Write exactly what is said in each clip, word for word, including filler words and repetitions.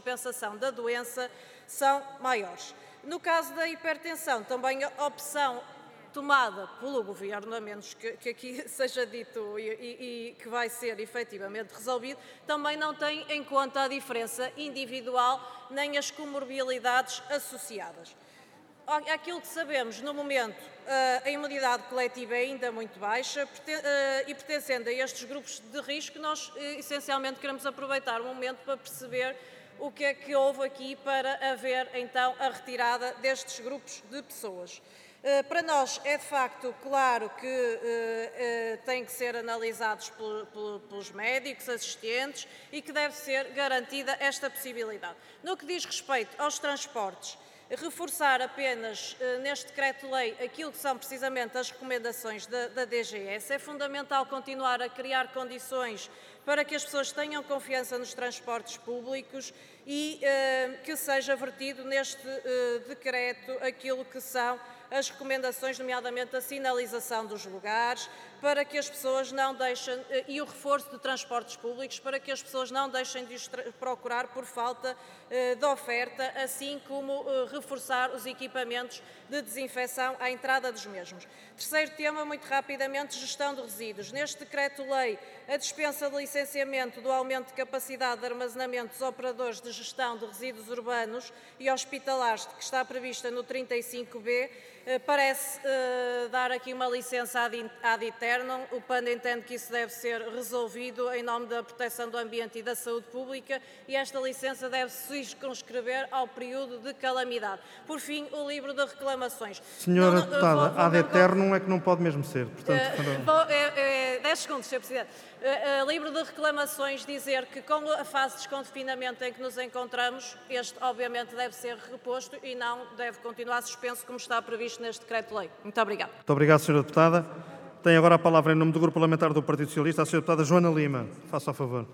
descompensação da doença são maiores. No caso da hipertensão, também a opção tomada pelo Governo, a menos que, que aqui seja dito e, e, e que vai ser efetivamente resolvido, também não tem em conta a diferença individual nem as comorbilidades associadas. Aquilo que sabemos, no momento, a imunidade coletiva é ainda muito baixa e, pertencendo a estes grupos de risco, nós essencialmente queremos aproveitar o momento para perceber o que é que houve aqui para haver, então, a retirada destes grupos de pessoas. Para nós é de facto claro que uh, uh, têm que ser analisados pel, pel, pelos médicos, assistentes e que deve ser garantida esta possibilidade. No que diz respeito aos transportes, reforçar apenas uh, neste decreto-lei aquilo que são precisamente as recomendações da, da D G S. É fundamental continuar a criar condições para que as pessoas tenham confiança nos transportes públicos e uh, que seja vertido neste uh, decreto aquilo que são as recomendações, nomeadamente a sinalização dos lugares, para que as pessoas não deixem, e o reforço de transportes públicos, para que as pessoas não deixem de os procurar por falta uh, de oferta, assim como uh, reforçar os equipamentos de desinfecção à entrada dos mesmos. Terceiro tema, muito rapidamente, gestão de resíduos. Neste decreto-lei, a dispensa de licenciamento do aumento de capacidade de armazenamento dos operadores de gestão de resíduos urbanos e hospitalares, que está prevista no trinta e cinco B, parece uh, dar aqui uma licença ad, ad eternum. O P A N entende que isso deve ser resolvido em nome da proteção do ambiente e da saúde pública e esta licença deve se circunscrever ao período de calamidade. Por fim, o livro de reclamações. Senhora não, Deputada, vou, vou ad eternum é que não pode mesmo ser. Portanto, uh, vou, é, é, dez segundos, senhor Presidente. Uh, uh, livro de reclamações, dizer que com a fase de desconfinamento em que nos encontramos, este obviamente deve ser reposto e não deve continuar suspenso como está previsto neste decreto-lei. Muito obrigada. Muito obrigado, senhora Deputada. Tem agora a palavra em nome do Grupo Parlamentar do Partido Socialista a senhora Deputada Joana Lima. Faça a favor.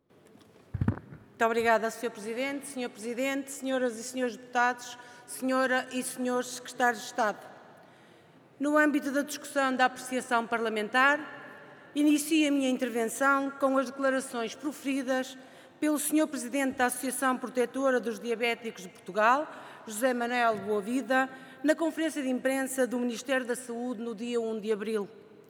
Muito obrigada, senhor Presidente, senhor Presidente, senhoras e senhores deputados, senhora e senhores secretários de Estado. No âmbito da discussão da apreciação parlamentar, inicio a minha intervenção com as declarações proferidas pelo senhor Presidente da Associação Protetora dos Diabéticos de Portugal, José Manuel Boavida, na conferência de imprensa do Ministério da Saúde no dia um de abril.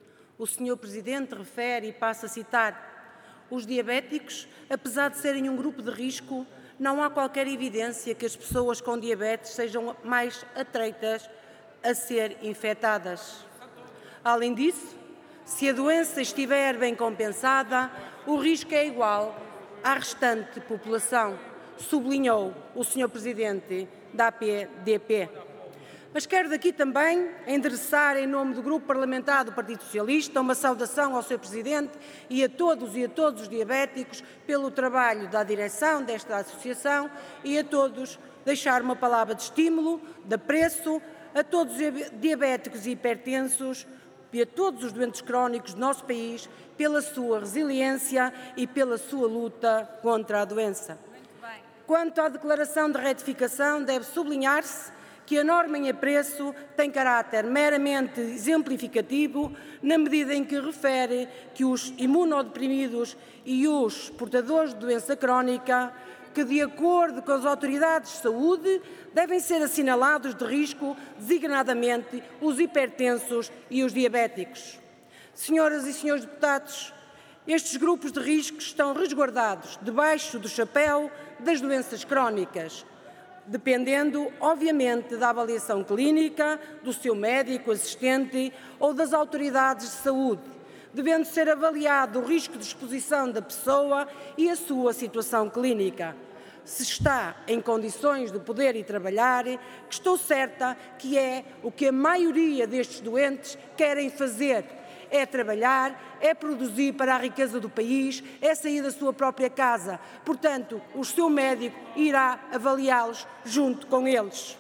O senhor Presidente refere, e passo a citar, os diabéticos, apesar de serem um grupo de risco, não há qualquer evidência que as pessoas com diabetes sejam mais atreitas a ser infectadas. Além disso, se a doença estiver bem compensada, o risco é igual à restante população, sublinhou o senhor Presidente da A P D P. Mas quero daqui também endereçar, em nome do Grupo Parlamentar do Partido Socialista, uma saudação ao senhor Presidente e a todos e a todos os diabéticos pelo trabalho da direção desta associação e a todos deixar uma palavra de estímulo, de apreço a todos os diabéticos e hipertensos e a todos os doentes crónicos do nosso país pela sua resiliência e pela sua luta contra a doença. Quanto à declaração de retificação, deve sublinhar-se que a norma em apreço tem caráter meramente exemplificativo, na medida em que refere que os imunodeprimidos e os portadores de doença crónica, que de acordo com as autoridades de saúde, devem ser assinalados de risco, designadamente os hipertensos e os diabéticos. Senhoras e senhores deputados, estes grupos de risco estão resguardados debaixo do chapéu das doenças crónicas, dependendo, obviamente, da avaliação clínica, do seu médico, assistente ou das autoridades de saúde, devendo ser avaliado o risco de exposição da pessoa e a sua situação clínica. Se está em condições de poder e trabalhar, que estou certa que é o que a maioria destes doentes querem fazer, é trabalhar, é produzir para a riqueza do país, é sair da sua própria casa. Portanto, o seu médico irá avaliá-los junto com eles.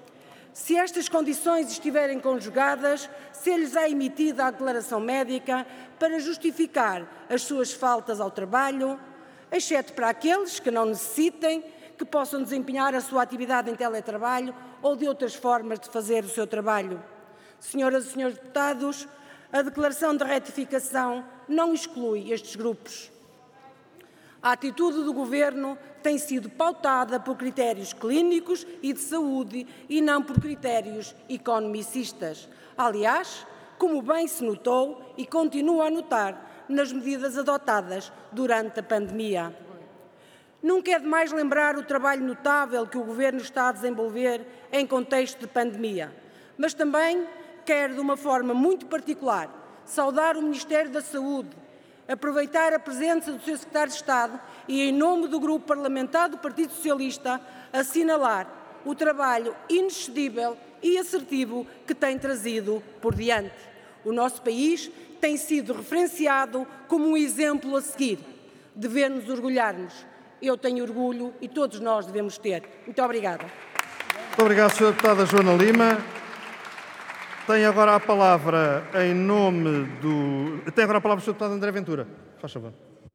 Se estas condições estiverem conjugadas, ser-lhes é emitida a declaração médica para justificar as suas faltas ao trabalho, exceto para aqueles que não necessitem, que possam desempenhar a sua atividade em teletrabalho ou de outras formas de fazer o seu trabalho. Senhoras e senhores deputados, a declaração de retificação não exclui estes grupos. A atitude do Governo tem sido pautada por critérios clínicos e de saúde e não por critérios economicistas. Aliás, como bem se notou e continua a notar nas medidas adotadas durante a pandemia. Nunca é demais lembrar o trabalho notável que o Governo está a desenvolver em contexto de pandemia, mas também quero, de uma forma muito particular, saudar o Ministério da Saúde, aproveitar a presença do seu Secretário de Estado e, em nome do Grupo Parlamentar do Partido Socialista, assinalar o trabalho inexcedível e assertivo que tem trazido por diante. O nosso país tem sido referenciado como um exemplo a seguir. Devemos orgulhar-nos. Eu tenho orgulho e todos nós devemos ter. Muito obrigada. Muito obrigado, senhora Deputada Joana Lima. Tem agora a palavra em nome do... Tem agora a palavra o senhor Deputado André Ventura. Faz favor.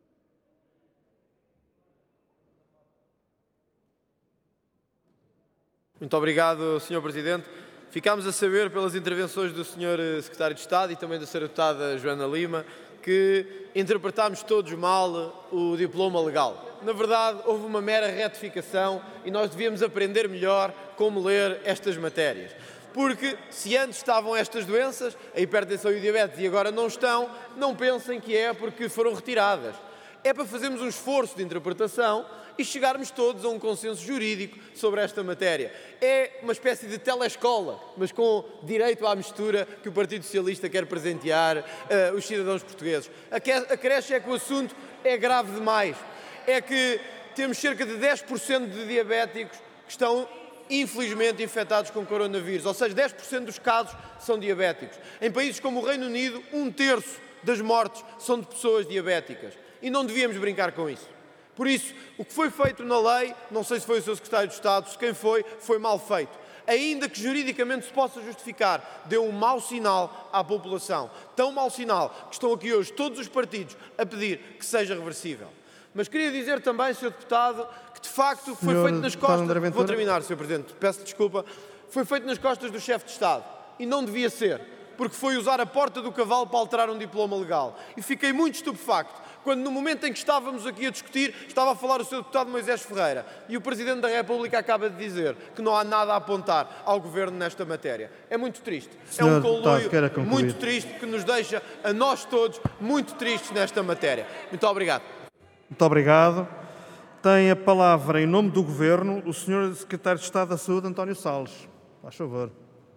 Muito obrigado, senhor Presidente. Ficámos a saber pelas intervenções do senhor Secretário de Estado e também da senhora Deputada Joana Lima que interpretámos todos mal o diploma legal. Na verdade, houve uma mera retificação e nós devíamos aprender melhor como ler estas matérias. Porque se antes estavam estas doenças, a hipertensão e o diabetes, e agora não estão, não pensem que é porque foram retiradas. É para fazermos um esforço de interpretação e chegarmos todos a um consenso jurídico sobre esta matéria. É uma espécie de telescola, mas com direito à mistura que o Partido Socialista quer presentear uh, os cidadãos portugueses. A creche é que o assunto é grave demais. É que temos cerca de dez por cento de diabéticos que estão infelizmente infectados com coronavírus, ou seja, dez por cento dos casos são diabéticos. Em países como o Reino Unido, um terço das mortes são de pessoas diabéticas. E não devíamos brincar com isso. Por isso, o que foi feito na lei, não sei se foi o seu Secretário de Estado, se quem foi, foi mal feito. Ainda que juridicamente se possa justificar, deu um mau sinal à população. Tão mau sinal que estão aqui hoje todos os partidos a pedir que seja reversível. Mas queria dizer também, senhor Deputado, que de facto foi senhor feito nas costas... Vou terminar, senhor Presidente, peço desculpa. Foi feito nas costas do chefe de Estado. E não devia ser, porque foi usar a porta do cavalo para alterar um diploma legal. E fiquei muito estupefacto quando, no momento em que estávamos aqui a discutir, estava a falar o senhor Deputado Moisés Ferreira e o Presidente da República acaba de dizer que não há nada a apontar ao Governo nesta matéria. É muito triste. senhor É um conluio concluir. muito triste que nos deixa, a nós todos, muito tristes nesta matéria. Muito obrigado. Muito obrigado. Tem a palavra, em nome do Governo, o senhor Secretário de Estado da Saúde, António Salles. Faz favor.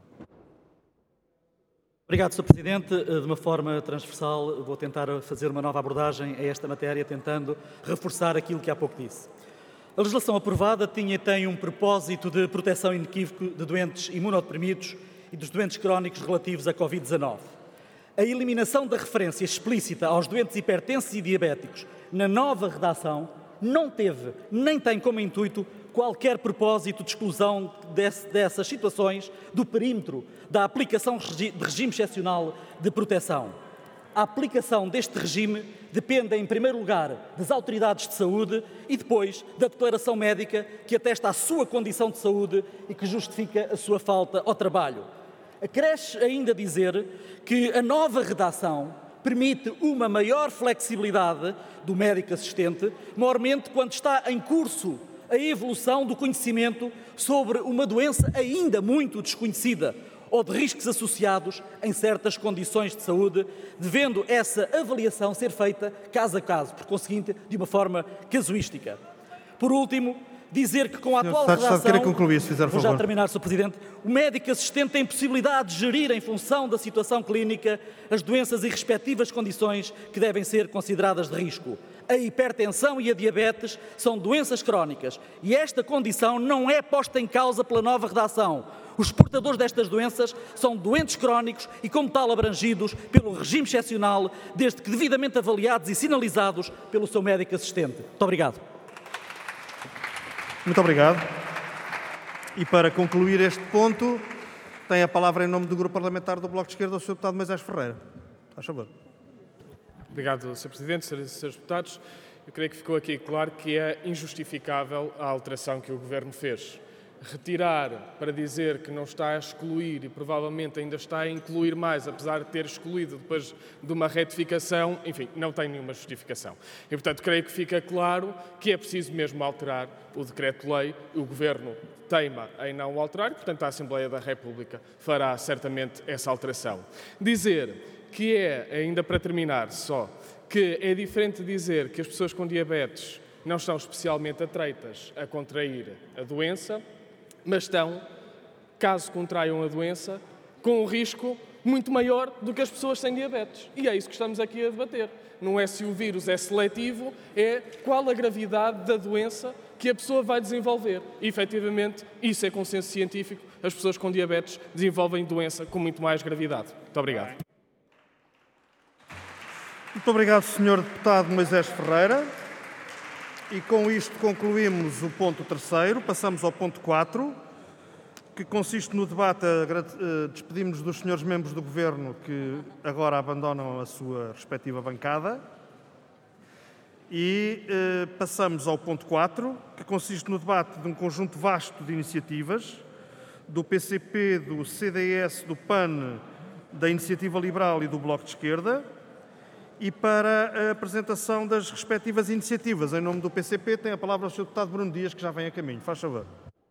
Obrigado, senhor Presidente. De uma forma transversal, vou tentar fazer uma nova abordagem a esta matéria, tentando reforçar aquilo que há pouco disse. A legislação aprovada tinha e tem um propósito de proteção inequívoco de doentes imunodeprimidos e dos doentes crónicos relativos à covid dezanove. A eliminação da referência explícita aos doentes hipertensos e diabéticos na nova redação não teve, nem tem como intuito, qualquer propósito de exclusão desse, dessas situações do perímetro da aplicação de regime excepcional de proteção. A aplicação deste regime depende, em primeiro lugar, das autoridades de saúde e depois da declaração médica que atesta a sua condição de saúde e que justifica a sua falta ao trabalho. Acresce ainda dizer que a nova redação permite uma maior flexibilidade do médico assistente, maiormente quando está em curso a evolução do conhecimento sobre uma doença ainda muito desconhecida ou de riscos associados em certas condições de saúde, devendo essa avaliação ser feita caso a caso, por conseguinte, de uma forma casuística. Por último, dizer que com a atual redação, concluir, se fizer vou favor. já terminar, senhor Presidente, o médico assistente tem possibilidade de gerir, em função da situação clínica, as doenças e respectivas condições que devem ser consideradas de risco. A hipertensão e a diabetes são doenças crónicas e esta condição não é posta em causa pela nova redação. Os portadores destas doenças são doentes crónicos e, como tal, abrangidos pelo regime excepcional, desde que devidamente avaliados e sinalizados pelo seu médico assistente. Muito obrigado. Muito obrigado. E para concluir este ponto, tem a palavra em nome do Grupo Parlamentar do Bloco de Esquerda o senhor Deputado Moisés Ferreira. Faz favor. Obrigado, senhor Presidente, senhoras e senhores deputados. Eu creio que ficou aqui claro que é injustificável a alteração que o Governo fez. retirar para dizer que não está a excluir e provavelmente ainda está a incluir mais, apesar de ter excluído depois de uma retificação, enfim, não tem nenhuma justificação. E, portanto, creio que fica claro que é preciso mesmo alterar o decreto-lei. O Governo teima em não o alterar e, portanto, a Assembleia da República fará certamente essa alteração. Dizer que é, ainda para terminar só, que é diferente dizer que as pessoas com diabetes não estão especialmente atreitas a contrair a doença, mas estão, caso contraiam a doença, com um risco muito maior do que as pessoas sem diabetes. E é isso que estamos aqui a debater. Não é se o vírus é seletivo, é qual a gravidade da doença que a pessoa vai desenvolver. E, efetivamente, isso é consenso científico. As pessoas com diabetes desenvolvem doença com muito mais gravidade. Muito obrigado. Muito obrigado, senhor Deputado Moisés Ferreira. E com isto concluímos o ponto terceiro. Passamos ao ponto quatro, que consiste no debate. A, despedimos dos senhores membros do Governo que agora abandonam a sua respectiva bancada. E eh, passamos ao ponto quatro, que consiste no debate de um conjunto vasto de iniciativas do P C P, do C D S, do P A N, da Iniciativa Liberal e do Bloco de Esquerda. E para a apresentação das respectivas iniciativas, em nome do P C P, tem a palavra o senhor Deputado Bruno Dias, que já vem a caminho. Faz favor.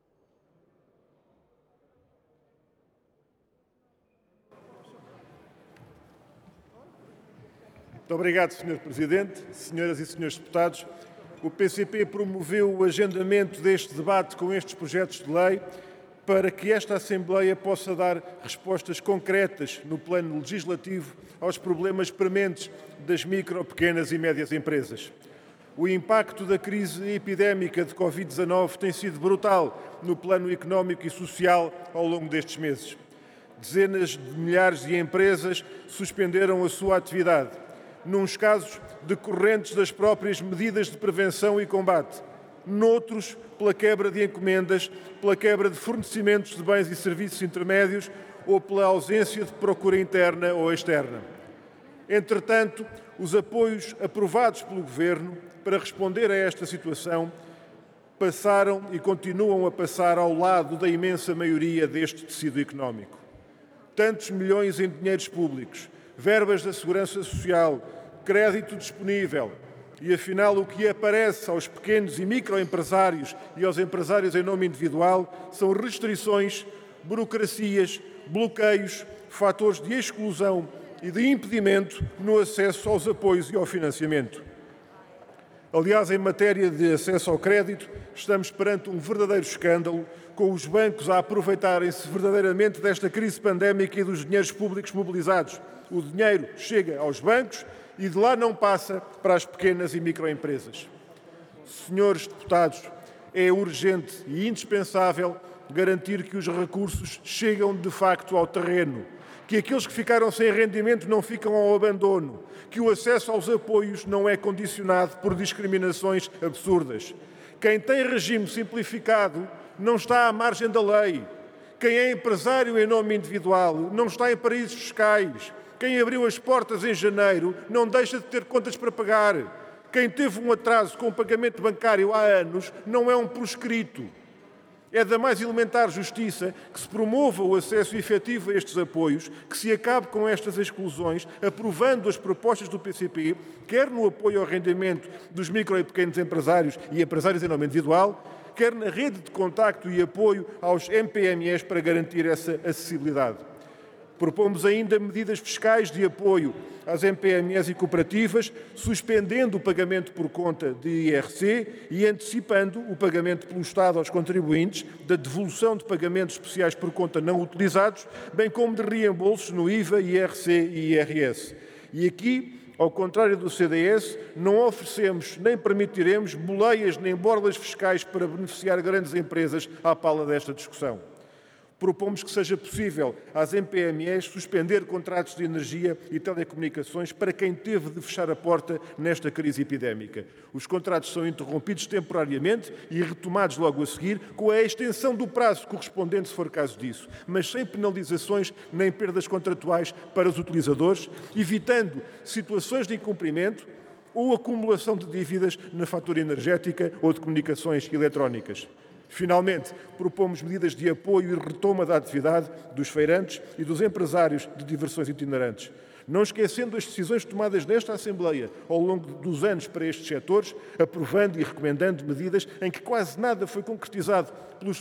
Muito obrigado, senhor Presidente. Senhoras e senhores deputados, o P C P promoveu o agendamento deste debate com estes projetos de lei para que esta Assembleia possa dar respostas concretas no plano legislativo aos problemas prementes das micro, pequenas e médias empresas. O impacto da crise epidémica de covid dezanove tem sido brutal no plano económico e social ao longo destes meses. Dezenas de milhares de empresas suspenderam a sua atividade, nuns casos decorrentes das próprias medidas de prevenção e combate, noutros pela quebra de encomendas, pela quebra de fornecimentos de bens e serviços intermédios ou pela ausência de procura interna ou externa. Entretanto, os apoios aprovados pelo Governo para responder a esta situação passaram e continuam a passar ao lado da imensa maioria deste tecido económico. Tantos milhões em dinheiros públicos, verbas da Segurança Social, crédito disponível, e afinal o que aparece aos pequenos e microempresários e aos empresários em nome individual são restrições, burocracias, bloqueios, fatores de exclusão e de impedimento no acesso aos apoios e ao financiamento. Aliás, em matéria de acesso ao crédito, estamos perante um verdadeiro escândalo, com os bancos a aproveitarem-se verdadeiramente desta crise pandémica e dos dinheiros públicos mobilizados. O dinheiro chega aos bancos e de lá não passa para as pequenas e microempresas. Senhores deputados, é urgente e indispensável garantir que os recursos chegam de facto ao terreno, que aqueles que ficaram sem rendimento não ficam ao abandono, que o acesso aos apoios não é condicionado por discriminações absurdas. Quem tem regime simplificado não está à margem da lei. Quem é empresário em nome individual não está em paraísos fiscais. Quem abriu as portas em janeiro não deixa de ter contas para pagar. Quem teve um atraso com o pagamento bancário há anos não é um proscrito. É da mais elementar justiça que se promova o acesso efetivo a estes apoios, que se acabe com estas exclusões, aprovando as propostas do P C P, quer no apoio ao rendimento dos micro e pequenos empresários e empresários em nome individual, quer na rede de contacto e apoio aos M P M Es para garantir essa acessibilidade. Propomos ainda medidas fiscais de apoio às M P M Es e cooperativas, suspendendo o pagamento por conta de I R C e antecipando o pagamento pelo Estado aos contribuintes da devolução de pagamentos especiais por conta não utilizados, bem como de reembolsos no I V A, I R C e I R S. E aqui, ao contrário do C D S, não oferecemos nem permitiremos boleias nem borlas fiscais para beneficiar grandes empresas à pala desta discussão. Propomos que seja possível às M P M Es suspender contratos de energia e telecomunicações para quem teve de fechar a porta nesta crise epidémica. Os contratos são interrompidos temporariamente e retomados logo a seguir, com a extensão do prazo correspondente, se for caso disso, mas sem penalizações nem perdas contratuais para os utilizadores, evitando situações de incumprimento ou acumulação de dívidas na fatura energética ou de comunicações eletrónicas. Finalmente, propomos medidas de apoio e retoma da atividade dos feirantes e dos empresários de diversões itinerantes. Não esquecendo as decisões tomadas nesta Assembleia ao longo dos anos para estes setores, aprovando e recomendando medidas em que quase nada foi concretizado pelos